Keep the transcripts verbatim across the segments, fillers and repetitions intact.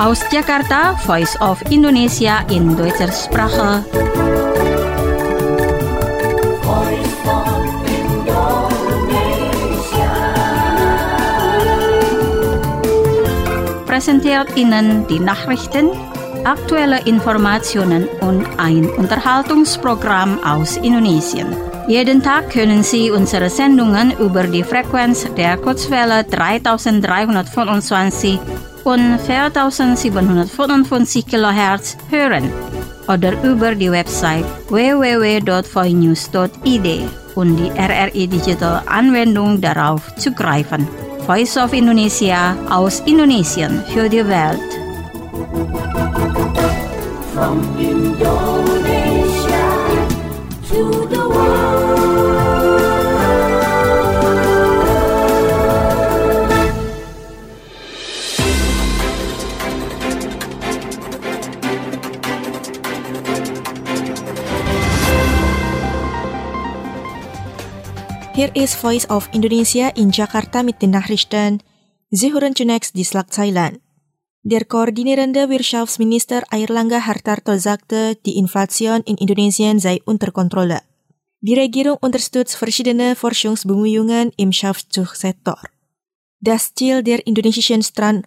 Aus Jakarta, Voice of Indonesia in Deutscher Sprache. Präsentiert Ihnen die Nachrichten, aktuelle Informationen und ein Unterhaltungsprogramm aus Indonesien. Jeden Tag können Sie unsere Sendungen über die Frequenz der Kurzwelle dreitausenddreihundertfünfundzwanzig und viertausendsiebenhundertfünfundfünfzig Kilohertz hören oder über die Website w w w punkt voinews punkt i d und die R R I Digital Anwendung darauf zugreifen. Voice of Indonesia aus Indonesien für die Welt. From Indonesia to the world. Hier ist Voice of Indonesia in Jakarta mit den Nachrichten. Sie hören zunächst die Schlagzeilen. Der koordinierende Wirtschaftsminister Airlangga Hartarto sagte, die Inflation in Indonesien sei unter Kontrolle. Die Regierung unterstützt verschiedene Forschungsbemühungen im Schafzuchtsektor. Das Ziel der indonesischen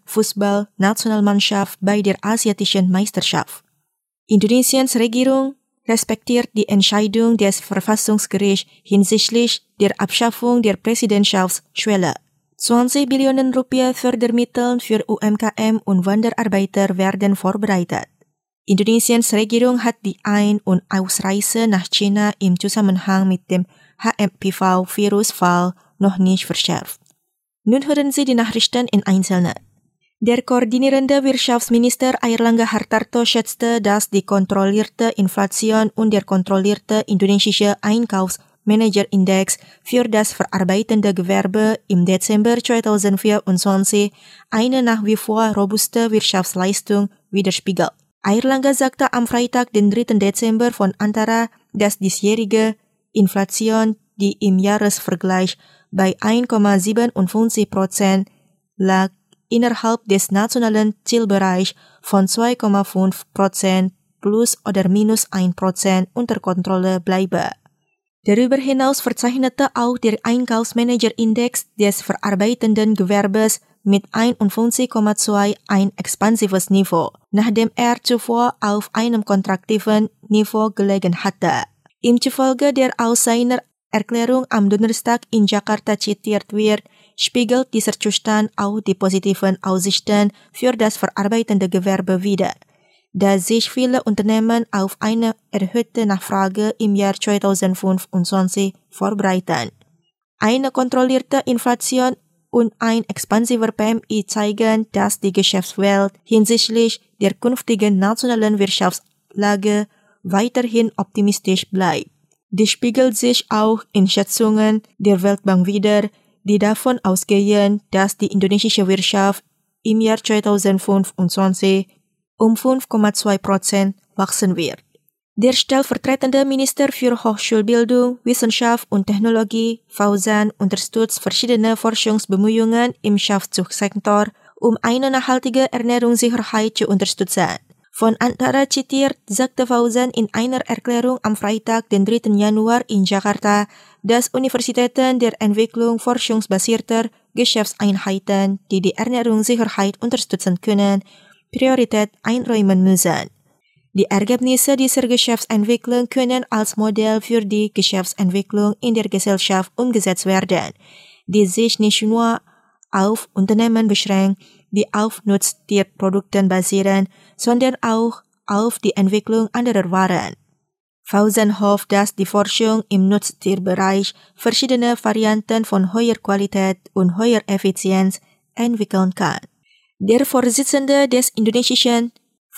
Strandfußball-Nationalmannschaft bei der asiatischen Meisterschaft. Indonesiens Regierung respektiert die Entscheidung des Verfassungsgerichts hinsichtlich der Abschaffung der Präsidentschaftsschwelle. zwanzig Billionen Rupiah Fördermittel für U M K M und Wanderarbeiter werden vorbereitet. Indonesiens Regierung hat die Ein- und Ausreise nach China im Zusammenhang mit dem H M P V-Virusfall noch nicht verschärft. Nun hören Sie die Nachrichten in Einzelnen. Der koordinierende Wirtschaftsminister Airlangga Hartarto schätzte, dass die kontrollierte Inflation und der kontrollierte indonesische Einkaufsmanagerindex für das verarbeitende Gewerbe im Dezember zweitausendvierundzwanzig eine nach wie vor robuste Wirtschaftsleistung widerspiegelt. Airlangga sagte am Freitag, den dritten Dezember von Antara, dass diesjährige Inflation, die im Jahresvergleich bei eins Komma siebenundfünfzig Prozent lag, innerhalb des nationalen Zielbereichs von zwei Komma fünf Prozent plus oder minus ein Prozent unter Kontrolle bleibe. Darüber hinaus verzeichnete auch der Einkaufsmanagerindex des verarbeitenden Gewerbes mit einundfünfzig Komma zwei ein expansives Niveau, nachdem er zuvor auf einem kontraktiven Niveau gelegen hatte. Ihm zufolge, der aus seiner Erklärung am Donnerstag in Jakarta zitiert wird, spiegelt dieser Zustand auch die positiven Aussichten für das verarbeitende Gewerbe wider, da sich viele Unternehmen auf eine erhöhte Nachfrage im Jahr zweitausendfünfundzwanzig vorbereiten. Eine kontrollierte Inflation und ein expansiver P M I zeigen, dass die Geschäftswelt hinsichtlich der künftigen nationalen Wirtschaftslage weiterhin optimistisch bleibt. Dies spiegelt sich auch in Schätzungen der Weltbank wider, die davon ausgehen, dass die indonesische Wirtschaft im Jahr zweitausendfünfundzwanzig um fünf Komma zwei Prozent wachsen wird. Der stellvertretende Minister für Hochschulbildung, Wissenschaft und Technologie, Fauzan, unterstützt verschiedene Forschungsbemühungen im Schafzuchtsektor, um eine nachhaltige Ernährungssicherheit zu unterstützen. Von Antara zitiert, sagte Fauzan in einer Erklärung am Freitag, den dritten Januar in Jakarta, dass Universitäten der Entwicklung forschungsbasierter Geschäftseinheiten, die die Ernährungssicherheit unterstützen können, Priorität einräumen müssen. Die Ergebnisse dieser Geschäftsentwicklung können als Modell für die Geschäftsentwicklung in der Gesellschaft umgesetzt werden, die sich nicht nur auf Unternehmen beschränkt, die auf Nutztierprodukten basieren, sondern auch auf die Entwicklung anderer Waren. Fauzan hofft, dass die Forschung im Nutztierbereich verschiedene Varianten von hoher Qualität und hoher Effizienz entwickeln kann. Der Vorsitzende des indonesischen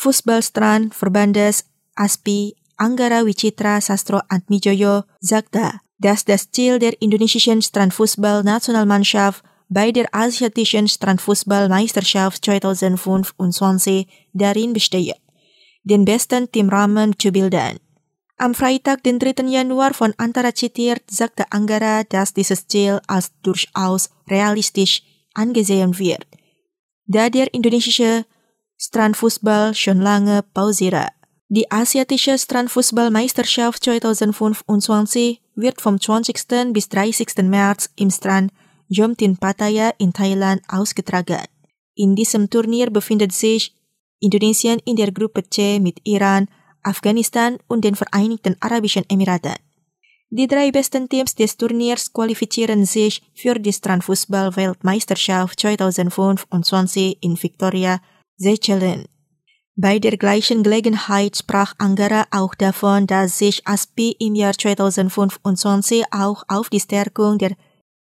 Fußballstrandverbandes A S P I, Anggara Wicitra Sastro Atmijoyo, sagte, dass das Ziel der indonesischen Strandfußball-Nationalmannschaft bei der asiatischen Strandfußball-Meisterschaft zweitausendfünfundzwanzig darin bestehe, den besten Teamrahmen zu bilden. Am Freitag, den dritten Januar von Antara zitiert, sagte Anggara, dass dieses Ziel als durchaus realistisch angesehen wird, da der indonesische Strandfußball schon lange pausiert. Die asiatische Strandfußball-Meisterschaft zweitausendfünfundzwanzig wird vom zwanzigsten bis dreißigsten März im Strand Jomtien Pattaya in Thailand ausgetragen. In diesem Turnier befindet sich Indonesien in der Gruppe C mit Iran, Afghanistan und den Vereinigten Arabischen Emiraten. Die drei besten Teams des Turniers qualifizieren sich für die Strandfußball-Weltmeisterschaft zweitausendfünfundzwanzig in Victoria, Seychellen. Bei der gleichen Gelegenheit sprach Ankara auch davon, dass sich A S P I im Jahr zweitausendfünfundzwanzig auch auf die Stärkung der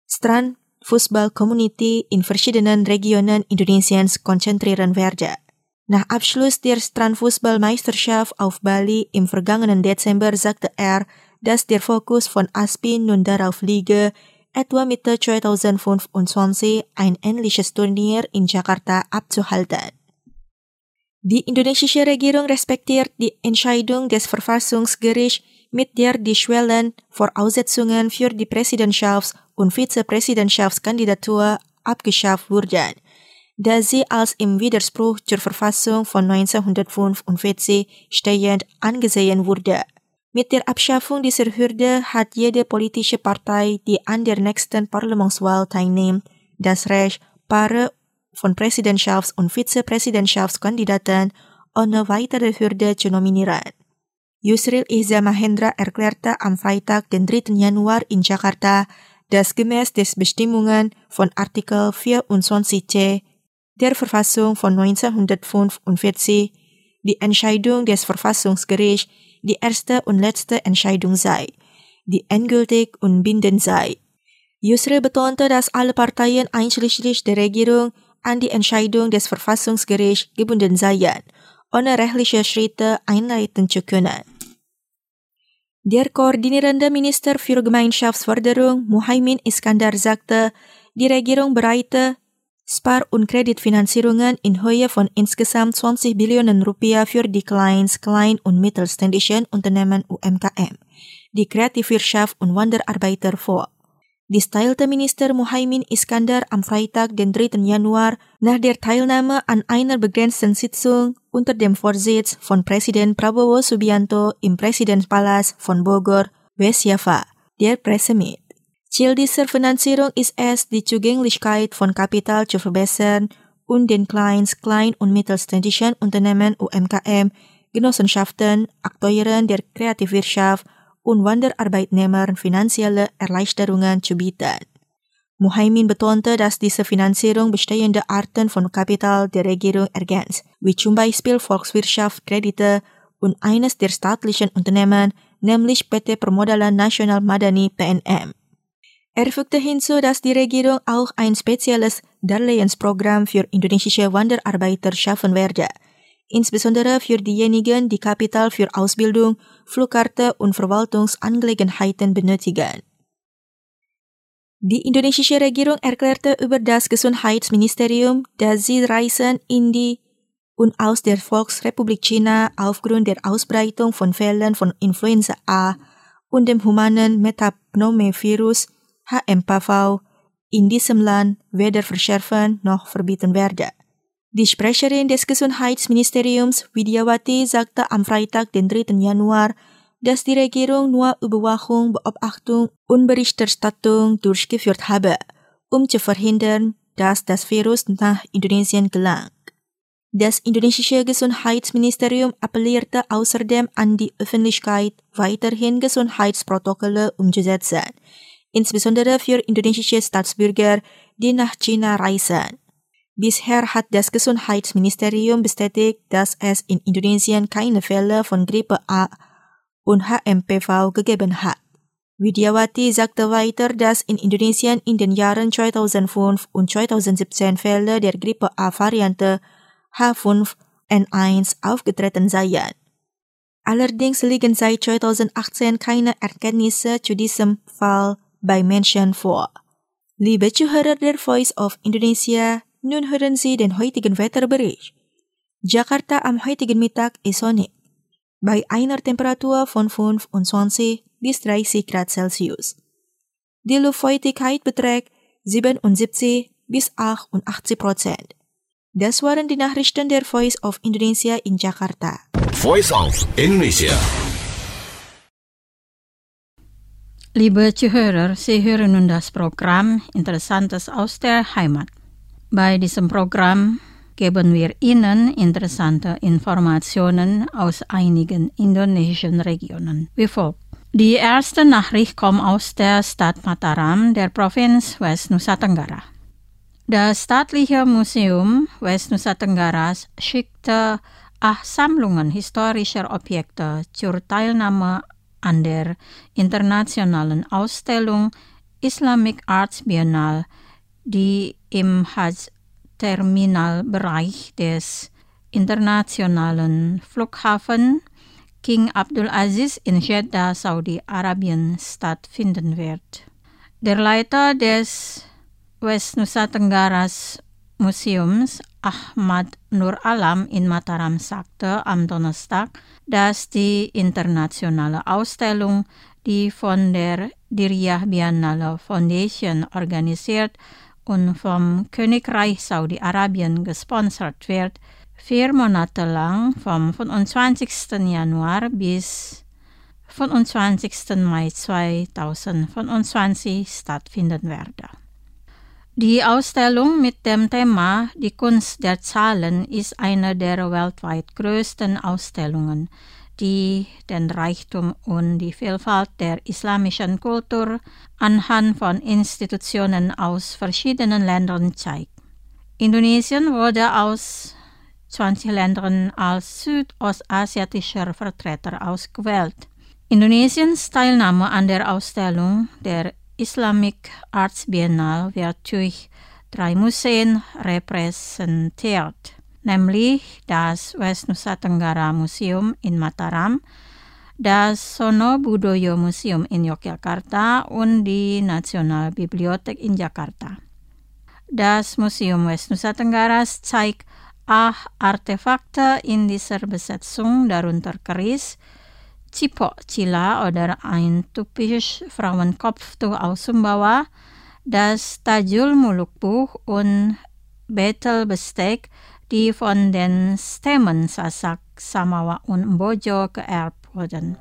Strandfußball-Community in verschiedenen Regionen Indonesiens konzentrieren werde. Nach Abschluss der Strandfußball-Meisterschaft auf Bali im vergangenen Dezember sagte er, dass der Fokus von A S P I nun darauf liege, etwa Mitte zweitausendfünfundzwanzig ein ähnliches Turnier in Jakarta abzuhalten. Die indonesische Regierung respektiert die Entscheidung des Verfassungsgerichts, mit der die Schwellenvoraussetzungen für die Präsidentschafts- und Vizepräsidentschaftskandidatur abgeschafft wurden, da sie als im Widerspruch zur Verfassung von neunzehnhundertfünfundvierzig stehend angesehen wurde. Mit der Abschaffung dieser Hürde hat jede politische Partei, die an der nächsten Parlamentswahl teilnimmt, das Recht, Paare von Präsidentschafts- und Vizepräsidentschaftskandidaten ohne weitere Hürde zu nominieren. Yusril Iza Mahendra erklärte am Freitag, den dritten Januar in Jakarta, dass gemäß des Bestimmungen von Artikel vierundzwanzig c der Verfassung von neunzehnhundertfünfundvierzig die Entscheidung des Verfassungsgerichts die erste und letzte Entscheidung sei, die endgültig und bindend sei. Yusril betonte, dass alle Parteien einschließlich der Regierung an die Entscheidung des Verfassungsgerichts gebunden seien, ohne rechtliche Schritte einleiten zu können. Der koordinierende Minister für Gemeinschaftsförderung Muhaimin Iskandar sagte, die Regierung bereite Spar- und Kreditfinanzierungen in Höhe von insgesamt zwanzig Billionen Rupiah für die Kleins-, Klein- und Mittelständischen Unternehmen U M K M, die Kreativwirtschaft und Wanderarbeiter vor. Dies teilte Minister Muhaimin Iskandar am Freitag, den dritten Januar, nach der Teilnahme an einer begrenzten Sitzung unter dem Vorsitz von Präsident Prabowo Subianto im Präsidentenpalast von Bogor, West Java, der Presse mit. Ziel dieser Finanzierung ist es, die Zugänglichkeit von Kapital zu verbessern und den Kleins-, Klein- und Mittelständischen Unternehmen U M K M, Genossenschaften, Akteuren der Kreativwirtschaft und Wanderarbeitnehmern finanzielle Erleichterungen zu bieten. Muhaimin betonte, dass diese Finanzierung bestehende Arten von Kapital der Regierung ergänzt, wie zum Beispiel Volkswirtschaftskredite und eines der staatlichen Unternehmen, nämlich P T Permodalan Nasional Madani P N M. Er fügte hinzu, dass die Regierung auch ein spezielles Darlehensprogramm für indonesische Wanderarbeiter schaffen werde, insbesondere für diejenigen, die Kapital für Ausbildung, Flugkarte und Verwaltungsangelegenheiten benötigen. Die indonesische Regierung erklärte über das Gesundheitsministerium, dass sie Reisen in die und aus der Volksrepublik China aufgrund der Ausbreitung von Fällen von Influenza A und dem humanen Metapneumovirus H M P V in diesem Land weder verschärfen noch verbieten werde. Die Sprecherin des Gesundheitsministeriums Widiawati sagte am Freitag, den dritten Januar, dass die Regierung nur Überwachung, Beobachtung und Berichterstattung durchgeführt habe, um zu verhindern, dass das Virus nach Indonesien gelangt. Das indonesische Gesundheitsministerium appellierte außerdem an die Öffentlichkeit, weiterhin Gesundheitsprotokolle umzusetzen, insbesondere für indonesische Staatsbürger, die nach China reisen. Bisher hat das Gesundheitsministerium bestätigt, dass es in Indonesien keine Fälle von Grippe A und H M P V gegeben hat. Widiawati sagte weiter, dass in Indonesien in den Jahren zweitausendfünf und zweitausendsiebzehn Fälle der Grippe A-Variante H fünf N eins aufgetreten seien. Allerdings liegen seit zweitausendachtzehn keine Erkenntnisse zu diesem Fall bei Menschen vor. Liebe Zuhörer der Voice of Indonesia, nun hören Sie den heutigen Wetterbericht. Jakarta am heutigen Mittag ist sonnig, bei einer Temperatur von fünfundzwanzig bis dreißig Grad Celsius. Die Luftfeuchtigkeit beträgt siebenundsiebzig bis achtundachtzig Prozent. Das waren die Nachrichten der Voice of Indonesia in Jakarta. Voice of Indonesia. Liebe Zuhörer, Sie hören nun das Programm Interessantes aus der Heimat. Bei diesem Programm geben wir Ihnen interessante Informationen aus einigen indonesischen Regionen wie folgt. Die erste Nachricht kommt aus der Stadt Mataram der Provinz West Nusa Tenggara. Das Staatliche Museum West Nusa Tenggara schickte acht Sammlungen historischer Objekte zur Teilnahme an der internationalen Ausstellung Islamic Arts Biennale, die im Hajj-Terminalbereich des internationalen Flughafen King Abdulaziz in Jeddah, Saudi-Arabien stattfinden wird. Der Leiter des West Nusa Tenggara Museums, Ahmad Nur Alam in Mataram, sagte am Donnerstag, dass die internationale Ausstellung, die von der Diriyah Biennale Foundation organisiert und vom Königreich Saudi-Arabien gesponsert wird, vier Monate lang vom fünfundzwanzigsten Januar bis fünfundzwanzigsten Mai zweitausendfünfundzwanzig stattfinden werde. Die Ausstellung mit dem Thema Die Kunst der Zahlen ist eine der weltweit größten Ausstellungen, die den Reichtum und die Vielfalt der islamischen Kultur anhand von Institutionen aus verschiedenen Ländern zeigt. Indonesien wurde aus zwanzig Ländern als südostasiatischer Vertreter ausgewählt. Indonesiens Teilnahme an der Ausstellung der Islamic Arts Biennale wird durch drei Museen repräsentiert, nämlich das West Nusa Tenggara Museum in Mataram, das Sono Budoyo Museum in Yogyakarta und die Nationalbibliothek in Jakarta. Das Museum West Nusa Tenggara zeigt acht Artefakte in dieser Besetzung, darunter Keris, Cipok Cila oder ein typisches Frauenkopftuch aus Sumbawa, das Tajul Muluk-Buch und Betelbesteck, die von den Stämmen Sasak, Samawa und Mbojo geerbt wurden.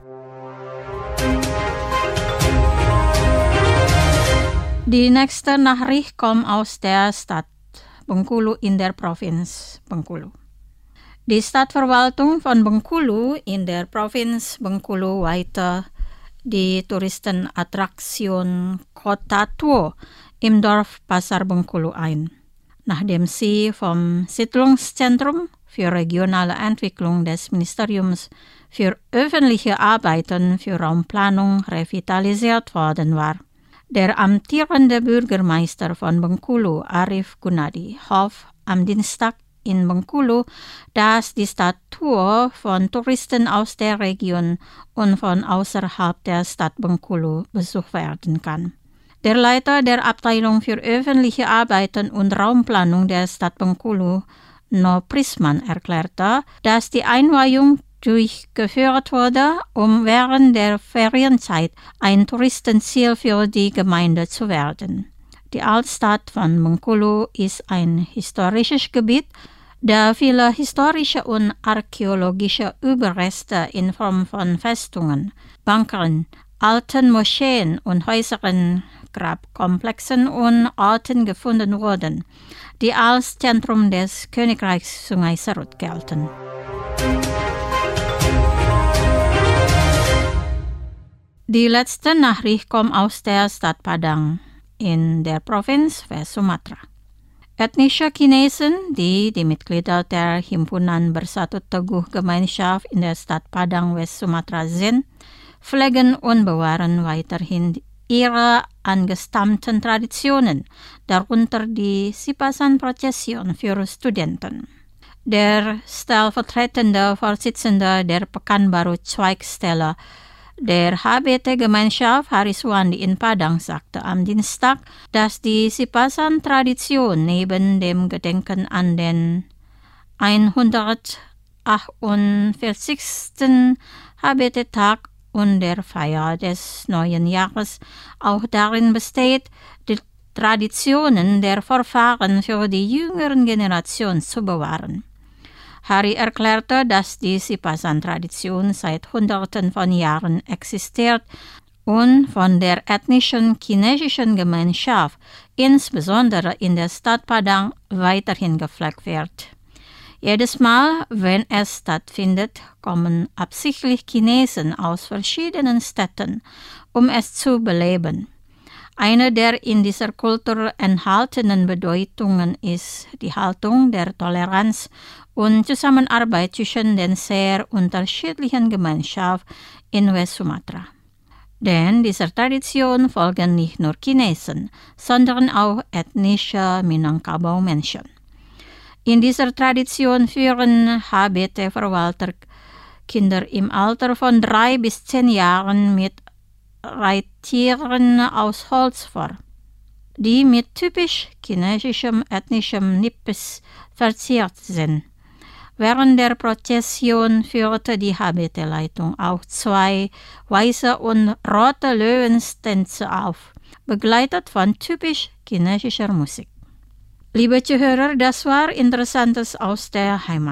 Die nächste Nachricht kommt aus der Stadt Bengkulu in der Provinz Bengkulu. Die Stadtverwaltung von Bengkulu in der Provinz Bengkulu weihte die Touristenattraktion Kota Tua im Dorf Pasar Bengkulu ein, nachdem sie vom Siedlungszentrum für regionale Entwicklung des Ministeriums für öffentliche Arbeiten für Raumplanung revitalisiert worden war. Der amtierende Bürgermeister von Bengkulu, Arif Gunadi, hofft am Dienstag in Bengkulu, dass die Stadt Tua von Touristen aus der Region und von außerhalb der Stadt Bengkulu besucht werden kann. Der Leiter der Abteilung für öffentliche Arbeiten und Raumplanung der Stadt Bengkulu, No Prisman, erklärte, dass die Einweihung durchgeführt wurde, um während der Ferienzeit ein Touristenziel für die Gemeinde zu werden. Die Altstadt von Bengkulu ist ein historisches Gebiet, da viele historische und archäologische Überreste in Form von Festungen, Bunkern, alten Moscheen und Häusern, Grabkomplexen und Orten gefunden wurden, die als Zentrum des Königreichs Sungai Serut gelten. Die letzte Nachricht kommt aus der Stadt Padang in der Provinz West Sumatra. Ethnische Chinesen, die die Mitglieder der Himpunan Bersatu Teguh Gemeinschaft in der Stadt Padang West Sumatra sind, pflegen und bewahren weiterhin ihre angestammten Traditionen, darunter die Sipasan-Prozession für Studenten. Der stellvertretende Vorsitzende der Pekanbaru Zweigstelle der H B T-Gemeinschaft Haris Wandi in Padang sagte am Dienstag, dass die Sipasan-Tradition neben dem Gedenken an den hundertachtundvierzigsten H B T-Tag und der Feier des neuen Jahres auch darin besteht, die Traditionen der Vorfahren für die jüngeren Generationen zu bewahren. Hari erklärte, dass die Sipasan-Tradition seit Hunderten von Jahren existiert und von der ethnischen chinesischen Gemeinschaft, insbesondere in der Stadt Padang, weiterhin gepflegt wird. Jedes Mal, wenn es stattfindet, kommen absichtlich Chinesen aus verschiedenen Städten, um es zu beleben. Eine der in dieser Kultur enthaltenen Bedeutungen ist die Haltung der Toleranz und Zusammenarbeit zwischen den sehr unterschiedlichen Gemeinschaften in West-Sumatra. Denn dieser Tradition folgen nicht nur Chinesen, sondern auch ethnische Minangkabau-Menschen. In dieser Tradition führen H B T-Verwalter Kinder im Alter von drei bis zehn Jahren mit Reittieren aus Holz vor, die mit typisch chinesischem ethnischem Nippes verziert sind. Während der Prozession führte die H B T-Leitung auch zwei weiße und rote Löwenstänze auf, begleitet von typisch chinesischer Musik. Liebe Zuhörer, das war Interessantes aus der Heimat.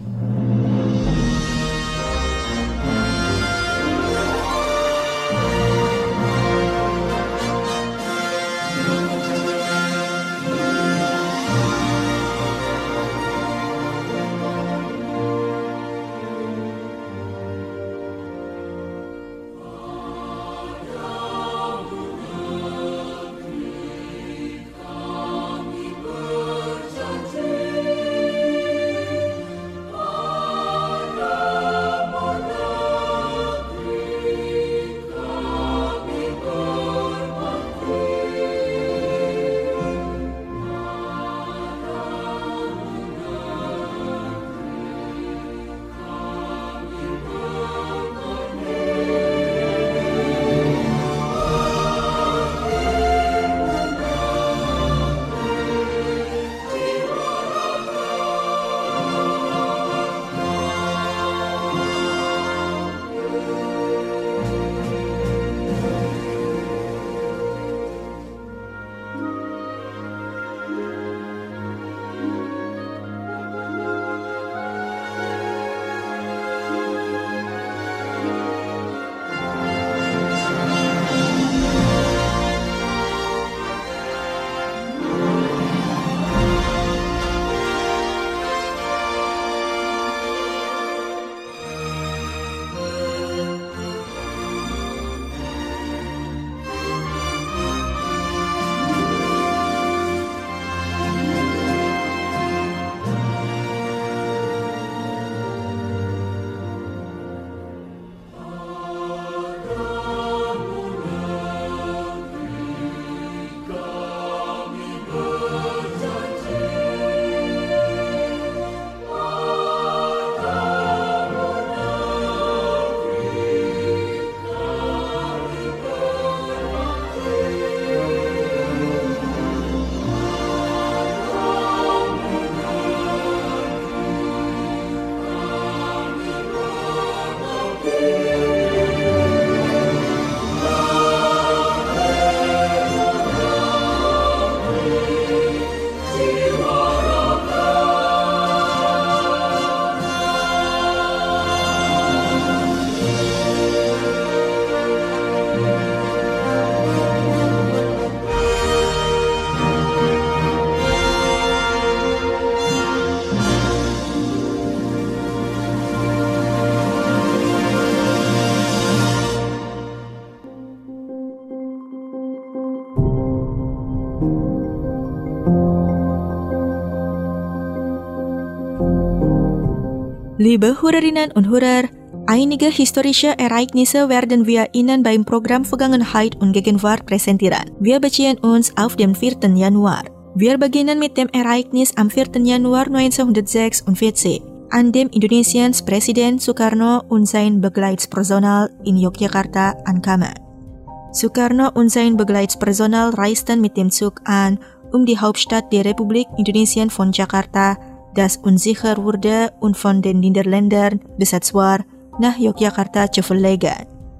Liebe Hörerinnen und Hörer, einige historische Ereignisse werden wir Ihnen beim Programm Vergangenheit und Gegenwart präsentieren. Wir beziehen uns auf den vierten Januar. Wir beginnen mit dem Ereignis am vierten Januar neunzehnhundertsechsundvierzig, an dem Indonesiens Präsident Sukarno und sein Begleitspersonal in Yogyakarta ankamen. Sukarno und sein Begleitspersonal reisten mit dem Zug an, um die Hauptstadt der Republik Indonesien von Jakarta, das unsicher wurde und von den Niederländern besetzt war, nach Yogyakarta zu verlegen.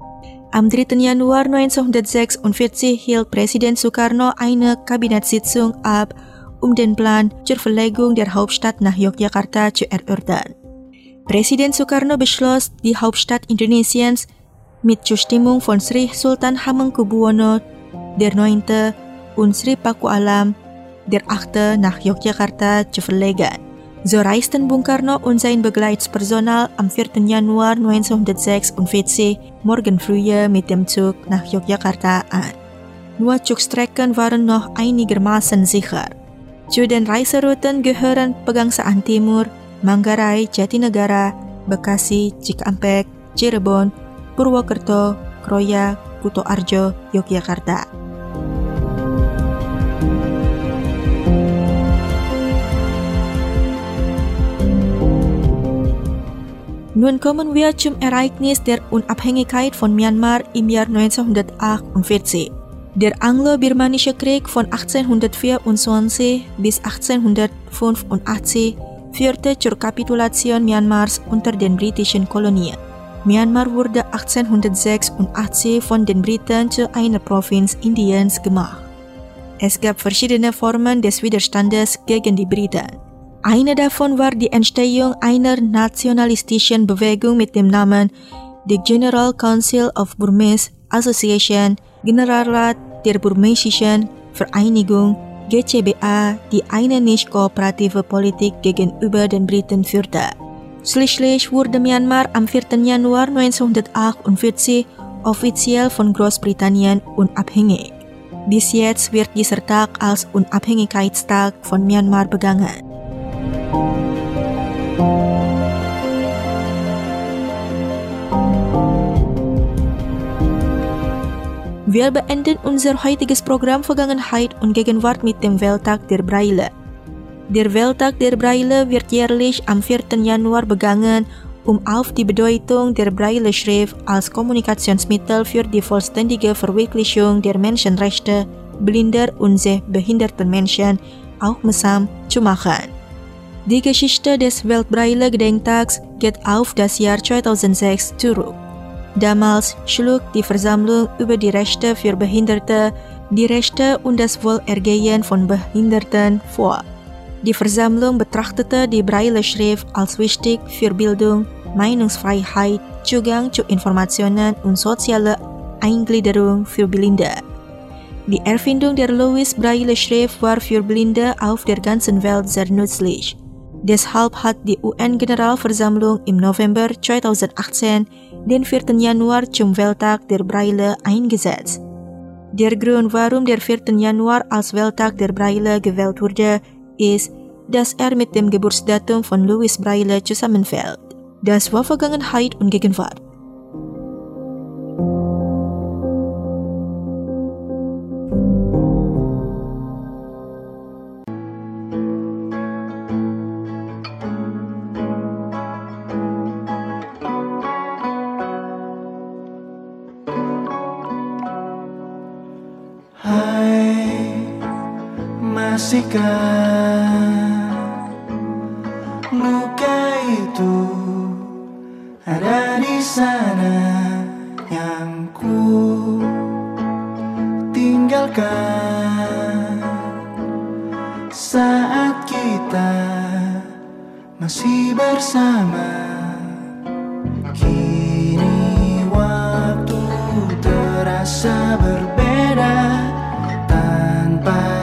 Am dritten Januar neunzehnhundertsechsundvierzig hielt Präsident Sukarno eine Kabinettssitzung ab, um den Plan zur Verlegung der Hauptstadt nach Yogyakarta zu erörtern. Präsident Sukarno beschloss, die Hauptstadt Indonesiens mit Zustimmung von Sri Sultan Hamengkubuwono der Neunte und Sri Paku Alam der Achte nach Yogyakarta zu verlegen. So reisten Bung Karno und sein Begleitspersonal am vierten Januar neunzehnhundertsechsundvierzig morgen früh mit dem Zug nach Yogyakarta an. Nur Zugstrecken waren noch einigermaßen sicher. Zu den Reiserouten gehören Pegangsaan Timur, Manggarai, Jatinegara, Bekasi, Cikampek, Cirebon, Purwokerto, Kroya, Kutoarjo, Yogyakarta. Nun kommen wir zum Ereignis der Unabhängigkeit von Myanmar im Jahr neunzehnhundertachtundvierzig. Der Anglo-Birmanische Krieg von achtzehnhundertvierundzwanzig bis achtzehnhundertfünfundachtzig führte zur Kapitulation Myanmars unter den britischen Kolonien. Myanmar wurde achtzehnhundertsechsundachtzig von den Briten zu einer Provinz Indiens gemacht. Es gab verschiedene Formen des Widerstandes gegen die Briten. Eine davon war die Entstehung einer nationalistischen Bewegung mit dem Namen The General Council of Burmese Association, Generalrat der Burmesischen Vereinigung, G C B A, die eine nicht kooperative Politik gegenüber den Briten führte. Schließlich wurde Myanmar am vierten Januar neunzehnhundertachtundvierzig offiziell von Großbritannien unabhängig. Bis jetzt wird dieser Tag als Unabhängigkeitstag von Myanmar begangen. Wir beenden unser heutiges Programm Vergangenheit und Gegenwart mit dem Welttag der Braille. Der Welttag der Braille wird jährlich am vierten Januar begangen, um auf die Bedeutung der Braille-Schrift als Kommunikationsmittel für die vollständige Verwirklichung der Menschenrechte blinder und sehbehinderten Menschen aufmerksam zu machen. Die Geschichte des Weltbraille-Gedenktags geht auf das Jahr zweitausendsechs zurück. Damals schlug die Versammlung über die Rechte für Behinderte die Rechte und das Wohlergehen von Behinderten vor. Die Versammlung betrachtete die Braille-Schrift als wichtig für Bildung, Meinungsfreiheit, Zugang zu Informationen und soziale Eingliederung für Blinde. Die Erfindung der Louis-Braille-Schrift war für Blinde auf der ganzen Welt sehr nützlich. Deshalb hat die U N-Generalversammlung im November zweitausendachtzehn den vierten Januar zum Welttag der Braille eingesetzt. Der Grund, warum der vierten Januar als Welttag der Braille gewählt wurde, ist, dass er mit dem Geburtsdatum von Louis Braille zusammenfällt. Das war Vergangenheit und Gegenwart. Masihkah luka itu ada di sana yang ku tinggalkan saat kita masih bersama. Kini waktu terasa berbeda tanpa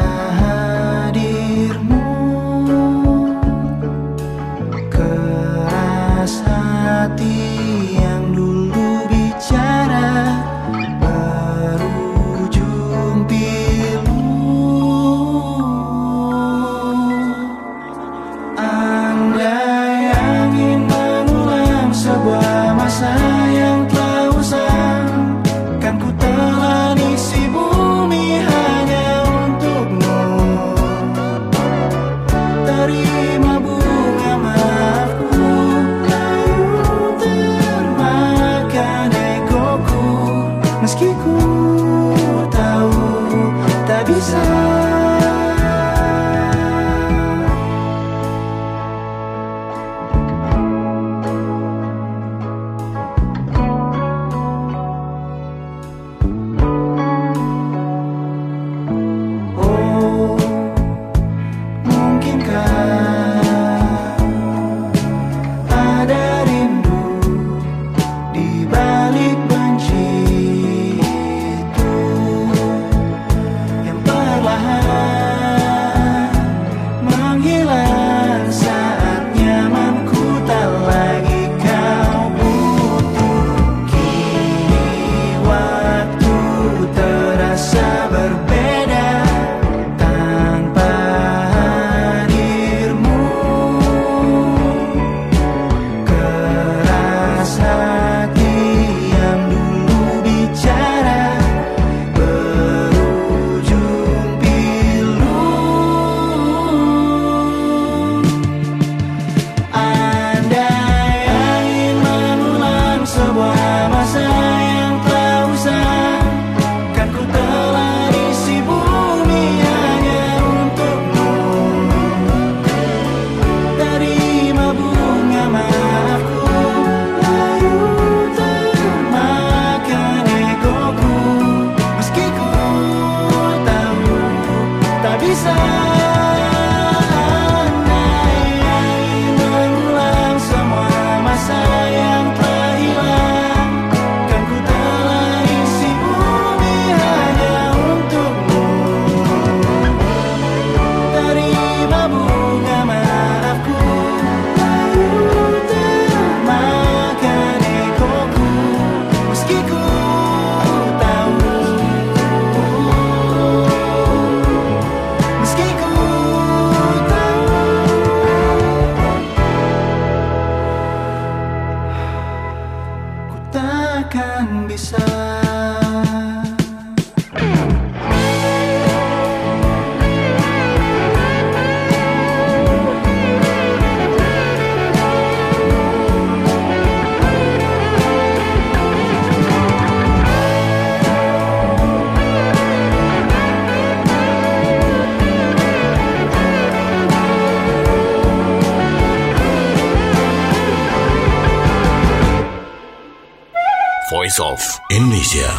Voice of Indonesia.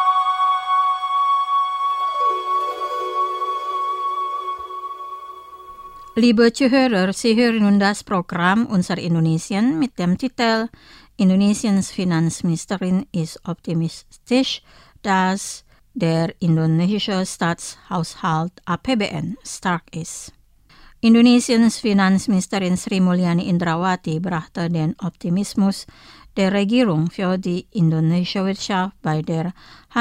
Liebe Zuhörer, Sie hören nun das Programm Unser Indonesien mit dem Titel Indonesiens Finanzministerin ist optimistisch, dass der indonesische Staatshaushalt A P B N stark ist. Indonesiens Finanzministerin Sri Mulyani Indrawati brachte den Optimismus der Regierung für die indonesische Wirtschaft bei der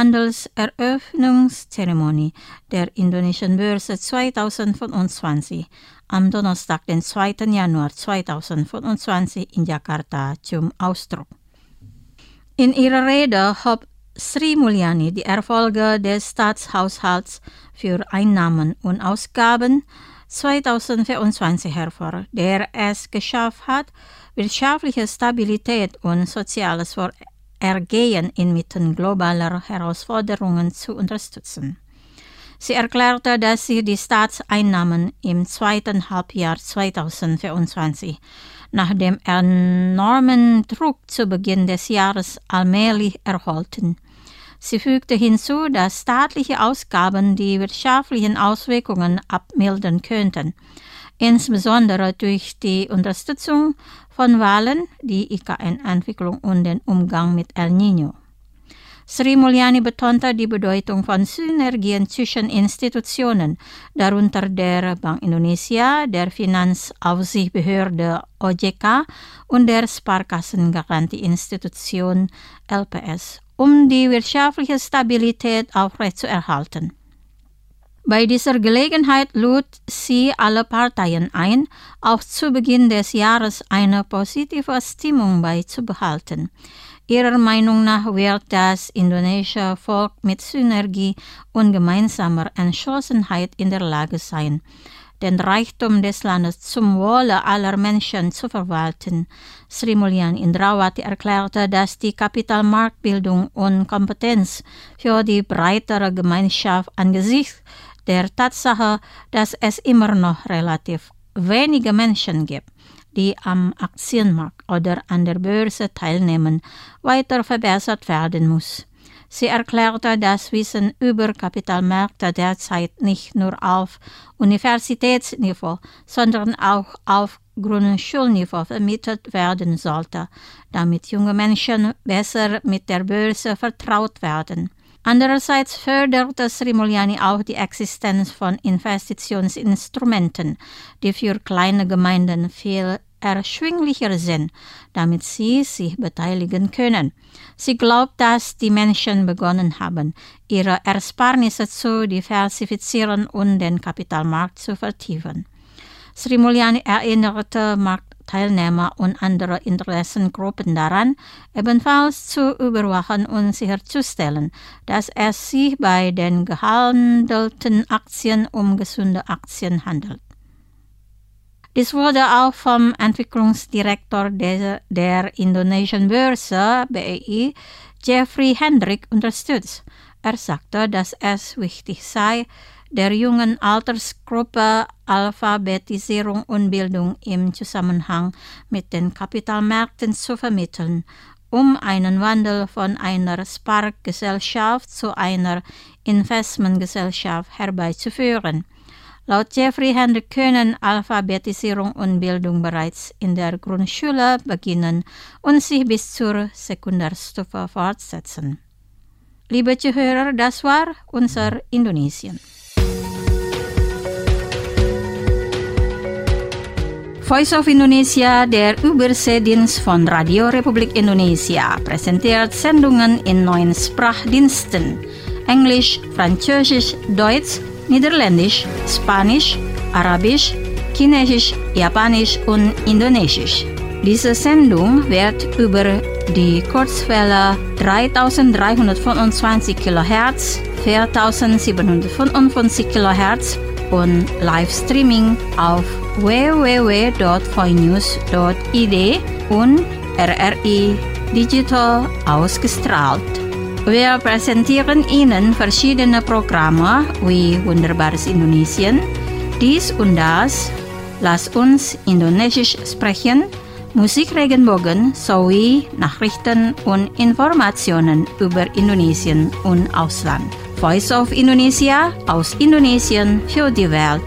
Handelseröffnungszeremonie der indonesischen Börse zwanzig fünfundzwanzig am Donnerstag, den zweiten Januar zweitausendfünfundzwanzig in Jakarta zum Ausdruck. In ihrer Rede hob Sri Mulyani die Erfolge des Staatshaushalts für Einnahmen und Ausgaben zweitausendvierundzwanzig hervor, der es geschafft hat, wirtschaftliche Stabilität und soziales Wohlergehen inmitten globaler Herausforderungen zu unterstützen. Sie erklärte, dass sich die Staatseinnahmen im zweiten Halbjahr zweitausendvierundzwanzig nach dem enormen Druck zu Beginn des Jahres allmählich erholten. Sie fügte hinzu, dass staatliche Ausgaben die wirtschaftlichen Auswirkungen abmildern könnten, insbesondere durch die Unterstützung von Wahlen, die I K N-Entwicklung und den Umgang mit El Niño. Sri Mulyani betonte die Bedeutung von Synergien zwischen Institutionen, darunter der Bank Indonesia, der Finanzaufsichtsbehörde O J K und der Sparkassengarantieinstitution L P S, um die wirtschaftliche Stabilität aufrechtzuerhalten. Bei dieser Gelegenheit lud sie alle Parteien ein, auch zu Beginn des Jahres eine positive Stimmung beizubehalten. Ihrer Meinung nach wird das indonesische Volk mit Synergie und gemeinsamer Entschlossenheit in der Lage sein, den Reichtum des Landes zum Wohle aller Menschen zu verwalten. Sri Mulyani Indrawati erklärte, dass die Kapitalmarktbildung und Kompetenz für die breitere Gemeinschaft angesichts der Tatsache, dass es immer noch relativ wenige Menschen gibt, die am Aktienmarkt oder an der Börse teilnehmen, weiter verbessert werden muss. Sie erklärte, dass Wissen über Kapitalmärkte derzeit nicht nur auf Universitätsniveau, sondern auch auf Grundschulniveau vermittelt werden sollte, damit junge Menschen besser mit der Börse vertraut werden. Andererseits förderte Sri Mulyani auch die Existenz von Investitionsinstrumenten, die für kleine Gemeinden viel erschwinglicher sind, damit sie sich beteiligen können. Sie glaubt, dass die Menschen begonnen haben, ihre Ersparnisse zu diversifizieren und den Kapitalmarkt zu vertiefen. Sri Mulyani erinnerte Marktteilnehmer und andere Interessengruppen daran, ebenfalls zu überwachen und sicherzustellen, dass es sich bei den gehandelten Aktien um gesunde Aktien handelt. Dies wurde auch vom Entwicklungsdirektor der, der indonesischen Börse B E I, Jeffrey Hendrik, unterstützt. Er sagte, dass es wichtig sei, der jungen Altersgruppe Alphabetisierung und Bildung im Zusammenhang mit den Kapitalmärkten zu vermitteln, um einen Wandel von einer Spargesellschaft zu einer Investmentgesellschaft herbeizuführen. Laut Jeffrey Hendrik können Alphabetisierung und Bildung bereits in der Grundschule beginnen und sich bis zur Sekundarstufe fortsetzen. Liebe Zuhörer, das war unser Indonesien. Voice of Indonesia, der Überseedienst von Radio Republik Indonesia, präsentiert Sendungen in neun Sprachdiensten: Englisch, Französisch, Deutsch, Niederländisch, Spanisch, Arabisch, Chinesisch, Japanisch und Indonesisch. Diese Sendung wird über die Kurzwelle dreitausenddreihundertfünfundzwanzig Kilohertz, viertausendsiebenhundertfünfundfünfzig Kilohertz und Livestreaming auf w w w punkt voinews punkt i d und R R I Digital ausgestrahlt. Wir präsentieren Ihnen verschiedene Programme wie Wunderbares Indonesien, dies und das, Lass uns Indonesisch sprechen, Musik Regenbogen sowie Nachrichten und Informationen über Indonesien und Ausland. Voice of Indonesia aus Indonesien für die Welt.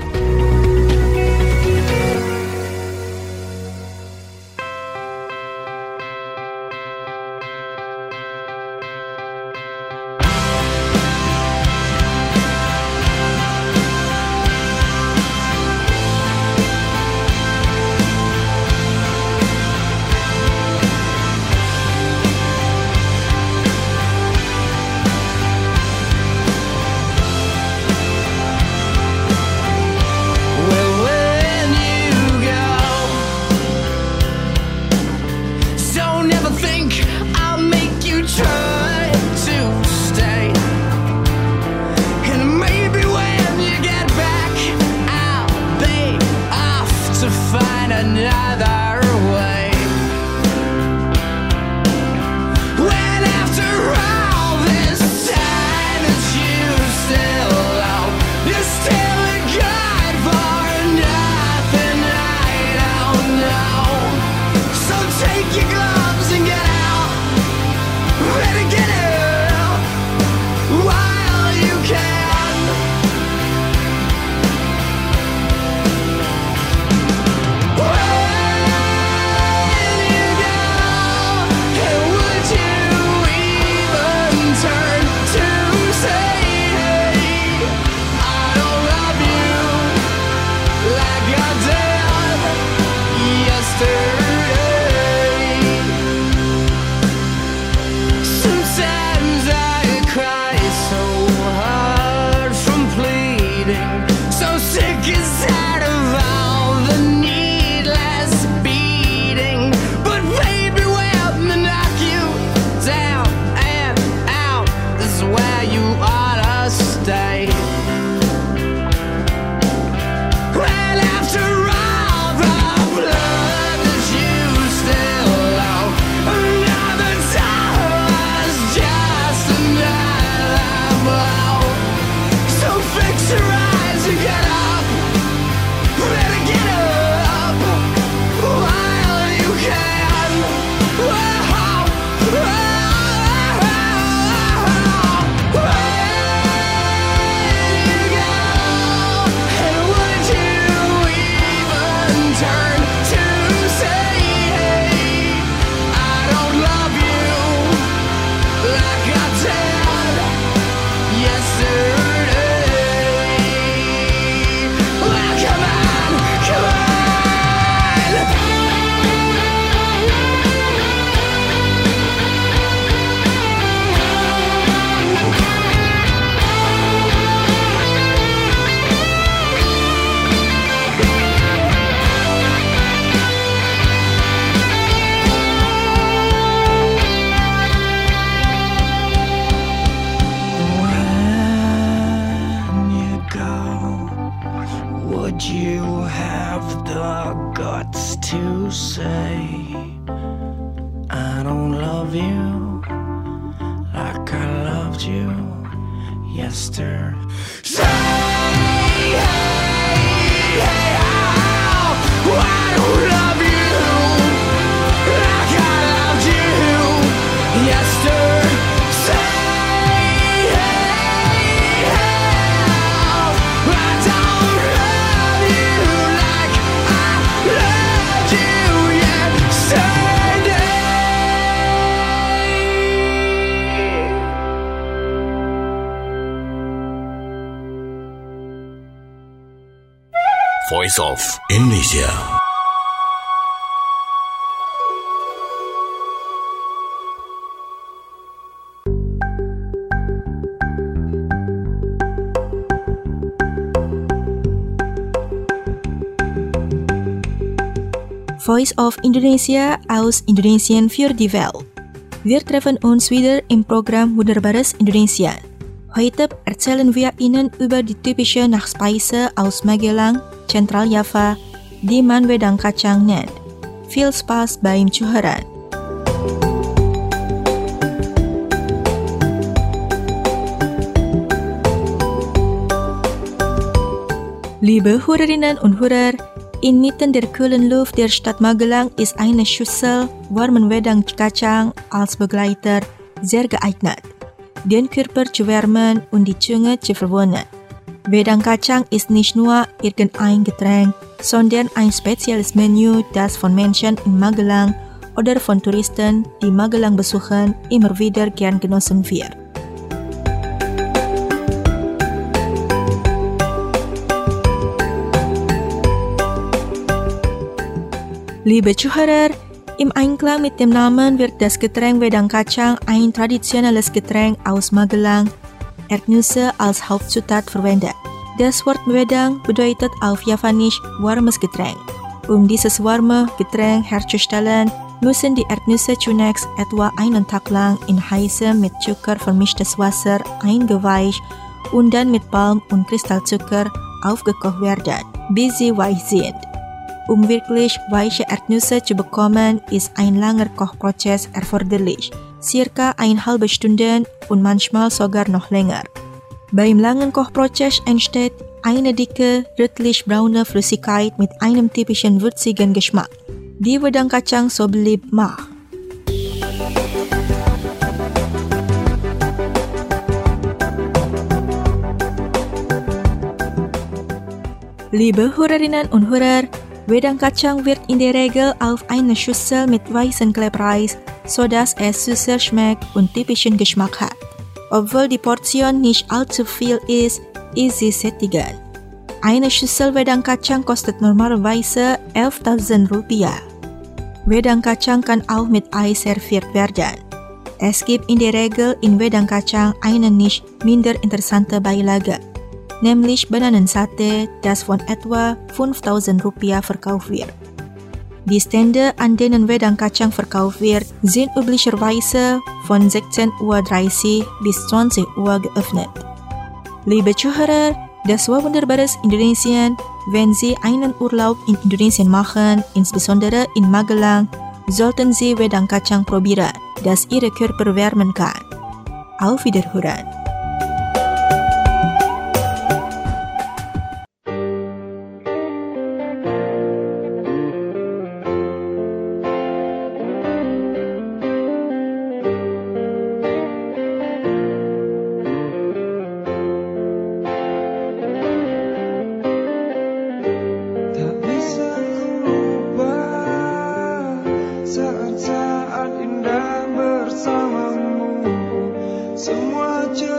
Voice of Indonesia. Voice of Indonesia aus Indonesien für die Welt. Wir treffen uns wieder im Programm Wunderbares Indonesia. Heute erzählen wir Ihnen über die typische Nachspeise aus Magelang, Zentral Java, die man wedang kacang nennt. Viel Spaß beim Zuhören. Liebe Hörerinnen und Hörer, Inmitten der kühlen Luft der Stadt Magelang ist eine Schüssel warmen Wedangkacang als Begleiter sehr geeignet, den Körper zu wärmen und die Zunge zu verwöhnen. Wedangkacang ist nicht nur irgendein Getränk, sondern ein spezielles Menü, das von Menschen in Magelang oder von Touristen, die Magelang besuchen, immer wieder gern genossen wird. Liebe Zuhörer, im Einklang mit dem Namen wird das Getränk Wedangkacang, ein traditionelles Getränk aus Magelang, Erdnüsse als Hauptzutat verwendet. Das Wort Wedang bedeutet auf Javanisch warmes Getränk. Um dieses warme Getränk herzustellen, müssen die Erdnüsse zunächst etwa einen Tag lang in heißem mit Zucker vermischtes Wasser eingeweicht und dann mit Palm- und Kristallzucker aufgekocht werden, bis sie weich sind. Um wirklich weiche Erdnüsse zu bekommen, ist ein langer Kochprozess erforderlich, circa eine halbe Stunde und manchmal sogar noch länger. Beim langen Kochprozess entsteht eine dicke, rötlich-braune Flüssigkeit mit einem typischen würzigen Geschmack, die Wedangkacang so beliebt macht. Liebe Hörerinnen und Hörer, Wedangkacang wird in der Regel auf eine Schüssel mit weißem Klebreis, sodass es süßer schmeckt und typischen Geschmack hat. Obwohl die Portion nicht allzu viel ist, ist sie sättigend. Eine Schüssel Wedangkacang kostet normalerweise elftausend Rupiah. Wedangkacang kann auch mit Eis serviert werden. Es gibt in der Regel in Wedangkacang eine nicht minder interessante Beilage, nämlich Bananensate, das von etwa fünftausend Rupiah verkauft wird. Die Stände, an denen Wedangkacang verkauft wird, sind üblicherweise von sechzehn Uhr dreißig bis zwanzig Uhr geöffnet. Liebe Zuhörer, das war wunderbares Indonesien. Wenn Sie einen Urlaub in Indonesien machen, insbesondere in Magelang, sollten Sie Wedangkacang probieren, das Ihre Körper wärmen kann. Auf Wiederhören! Saat-saat indah bersamamu, semua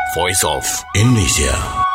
Voice of Indonesia.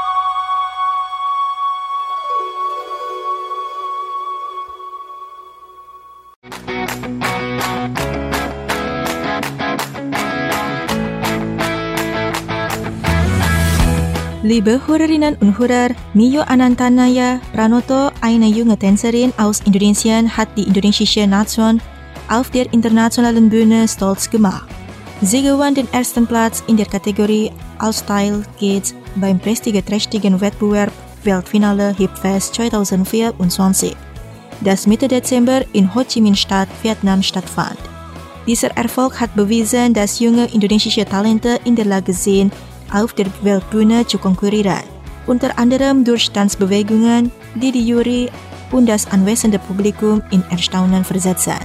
Liebe Hörerinnen und Hörer, Mio Anantanaya Pranoto eine junge Tänzerin aus Indonesien hat die indonesische Nation auf der internationalen Bühne stolz gemacht. Sie gewann den ersten Platz in der Kategorie All Style Kids beim prestigeträchtigen Wettbewerb Weltfinale Hipfest zwanzig vierundzwanzig, das Mitte Dezember in Ho Chi Minh Stadt, Vietnam stattfand. Dieser Erfolg hat bewiesen, dass junge indonesische Talente in der Lage sind, auf der Weltbühne zu konkurrieren, unter anderem durch Tanzbewegungen, die die Jury und das anwesende Publikum in Erstaunen versetzen.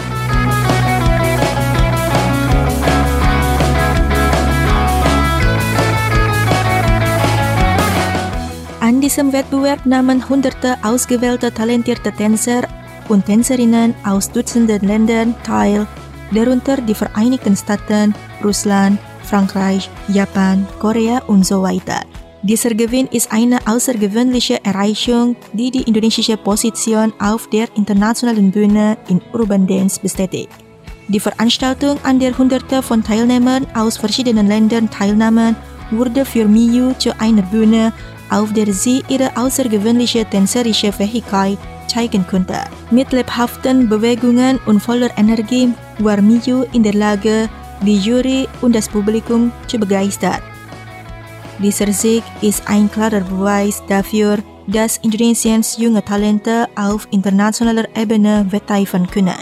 An diesem Wettbewerb nahmen hunderte ausgewählte talentierte Tänzer und Tänzerinnen aus Dutzenden Ländern teil, darunter die Vereinigten Staaten, Russland, Frankreich, Japan, Korea und so weiter. Dieser Gewinn ist eine außergewöhnliche Erreichung, die die indonesische Position auf der internationalen Bühne in Urban Dance bestätigt. Die Veranstaltung, an der Hunderte von Teilnehmern aus verschiedenen Ländern teilnahmen, wurde für Miyu zu einer Bühne, auf der sie ihre außergewöhnliche tänzerische Fähigkeit zeigen konnte. Mit lebhaften Bewegungen und voller Energie war Miyu in der Lage, die Jury und das Publikum zu begeistern. Dieser Sieg ist ein klarer Beweis dafür, dass Indonesiens junge Talente auf internationaler Ebene wetteifen können.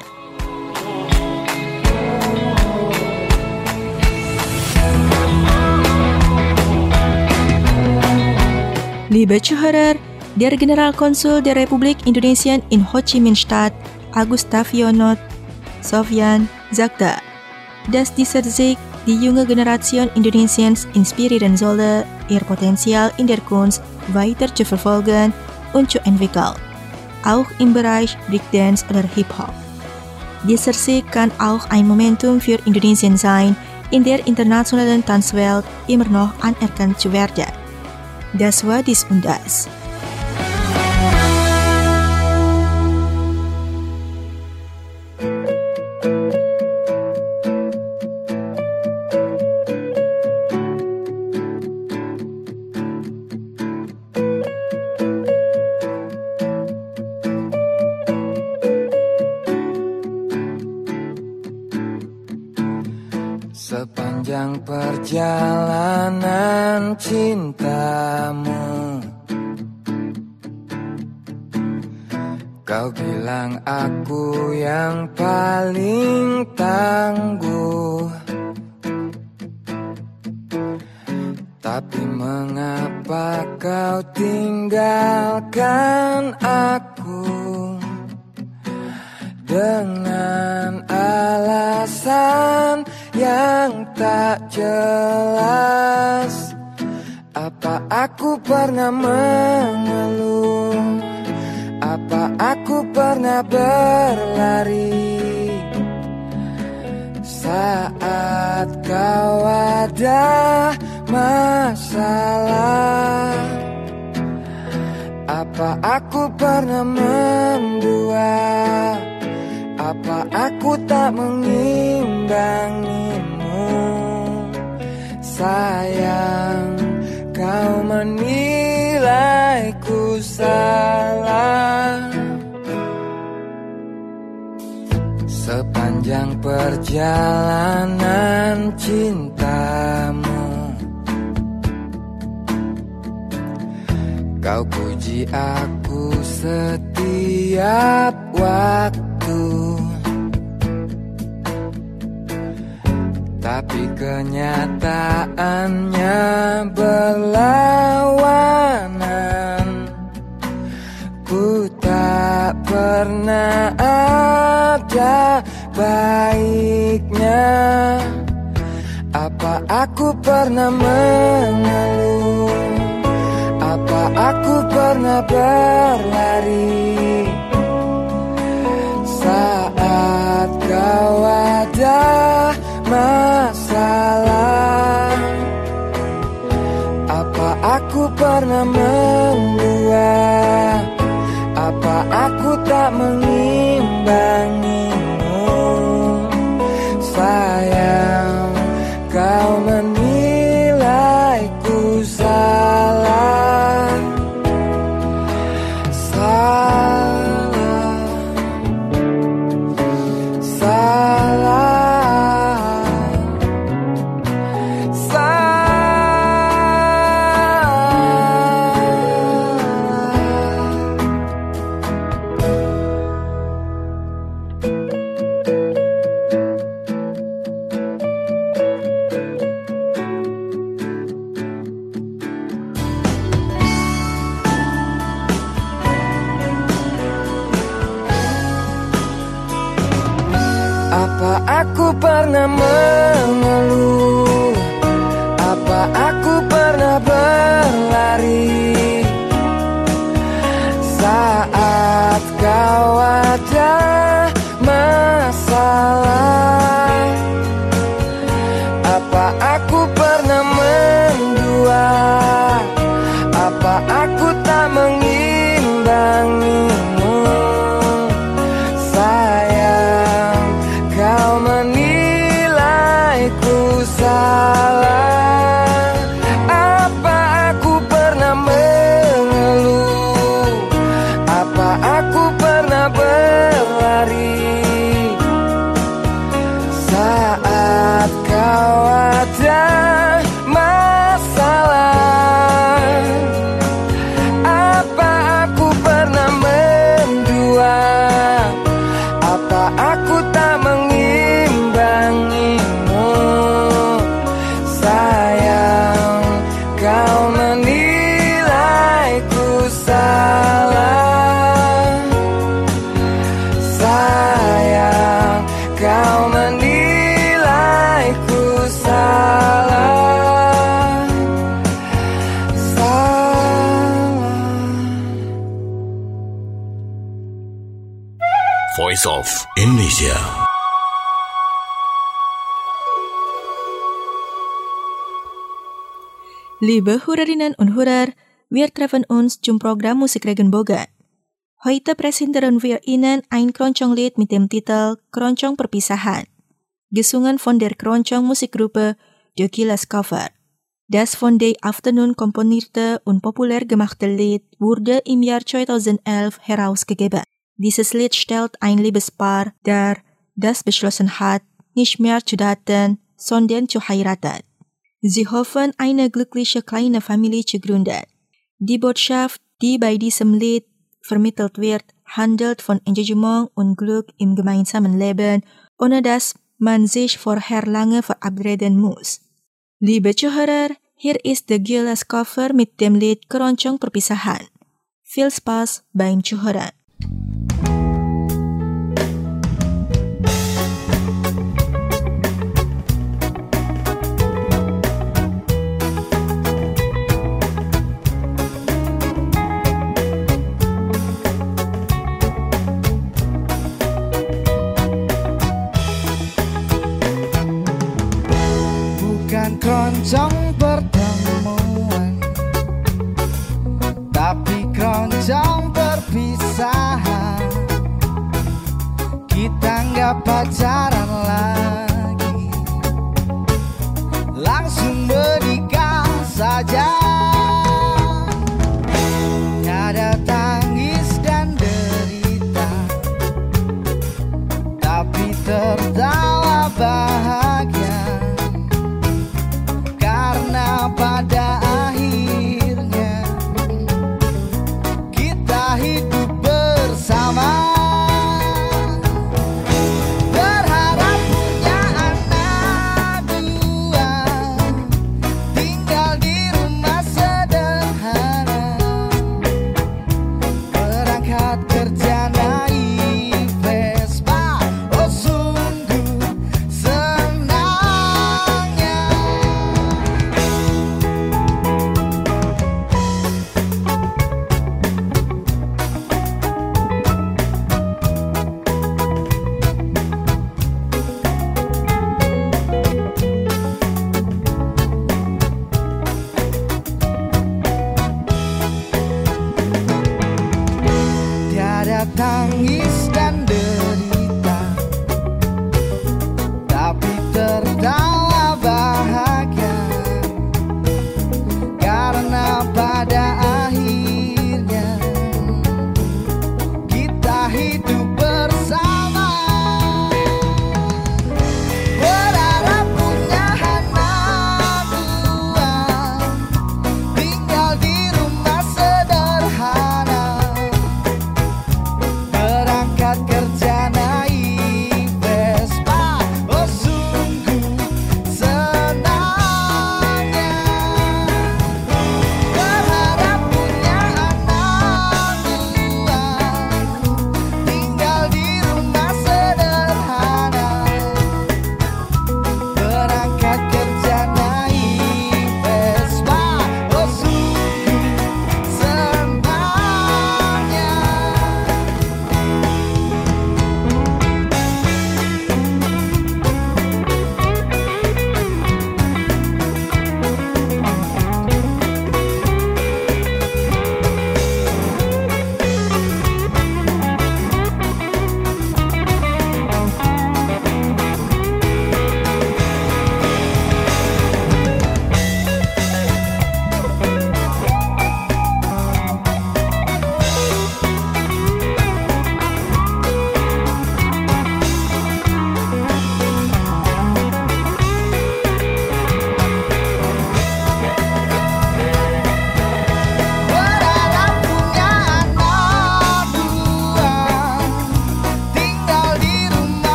Liebe Zuhörer, der Generalkonsul der Republik Indonesien in Ho Chi Minh Stadt, Agustafiono Sofyan, sagte, dass dieser Sieg die junge Generation Indonesiens inspirieren solle, ihr Potenzial in der Kunst weiter zu verfolgen und zu entwickeln, auch im Bereich Breakdance oder Hip-Hop. Dieser Sieg kann auch ein Momentum für Indonesien sein, in der internationalen Tanzwelt immer noch anerkannt zu werden. Das war dies und das. Sepanjang perjalanan cintamu, kau bilang aku yang paling tangguh. Tapi mengapa kau tinggalkan aku dengan alasan yang tak jelas? Apa aku pernah mengeluh? Apa aku pernah berlari saat kau ada masalah? Apa aku pernah mendua? Apa aku tak mengimbangimu? Sayang, kau menilaiku salah. Sepanjang perjalanan cintamu, kau puji aku setiap waktu. Tapi kenyataannya berlawanan. Ku tak pernah ada baiknya. Apa aku pernah mengeluh? Apa aku pernah berlari saat kau ada masalah? pernah mendua? Apa aku tak mengimbangimu? Sayang, kau menilaiku salah. Salah, salah, apa aku pernah mengeluh? Apa aku pernah berlari saat kau ada masalah? Apa aku pernah mendua? Apa aku tak mengimbangimu? Sayang, kau menilaiku salah. Apa aku pernah mengeluh? Apa aku pernah berlari saat kau ada masalah? Apa aku pernah mendua? Apa aku tak mengimbangimu? Sayang, kau menilaiku salah. Sayang, kau menilaiku salah. Salah. Voice of Indonesia. Liebe Hörerinnen und Hörer, wir treffen uns zum Programm Musik Regenbogen. Heute präsentieren wir Ihnen ein Keroncong-Lied mit dem Titel Keroncong Perpisahan, gesungen von der Keroncong-Musikgruppe The Killers Cover. Das von Day Afternoon komponierte und populär gemachte Lied wurde im Jahr zweitausendelf herausgegeben. Dieses Lied stellt ein Liebespaar dar, das beschlossen hat, nicht mehr zu daten, sondern zu heiraten. Sie hoffen, eine glückliche kleine Familie zu gründen. Die Botschaft, die bei diesem Lied vermittelt wird, handelt von Engagement und Glück im gemeinsamen Leben, ohne dass man sich vorher lange verabreden muss. Liebe Zuhörer, hier ist The Killers Cover mit dem Lied Keroncong Perpisahan. Viel Spaß beim Zuhören. Keroncong pertemuan, tapi keroncong perpisahan. Kita nggak pacaran lagi, langsung menikah saja. Ada tangis dan derita, tapi tertawa bahagia. Karena pada akhirnya kita hidup bersama. Berharap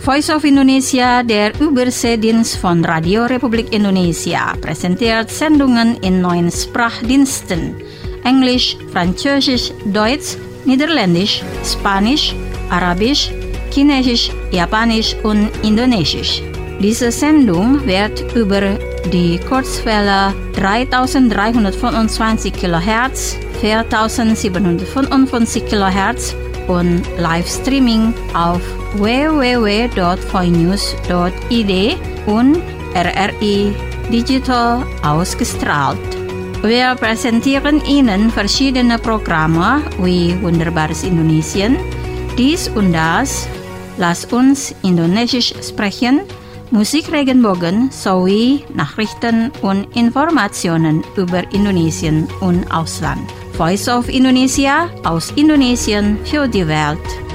Voice of Indonesia, der Überseedienst von Radio Republik Indonesia, präsentiert Sendungen in neun Sprachdiensten: Englisch, Französisch, Deutsch, Niederländisch, Spanisch, Arabisch, Chinesisch, Japanisch und Indonesisch. Diese Sendung wird über die Kurzwelle dreitausenddreihundertfünfundzwanzig Kilohertz, viertausendsiebenhundertfünfundfünfzig Kilohertz und Livestreaming auf w w w punkt voinews punkt i d und R R I Digital ausgestrahlt. Wir präsentieren Ihnen verschiedene Programme wie Wunderbares Indonesien, dies und das, Lass uns Indonesisch sprechen, Musik Regenbogen sowie Nachrichten und Informationen über Indonesien und Ausland. Voice of Indonesia aus Indonesien für die Welt.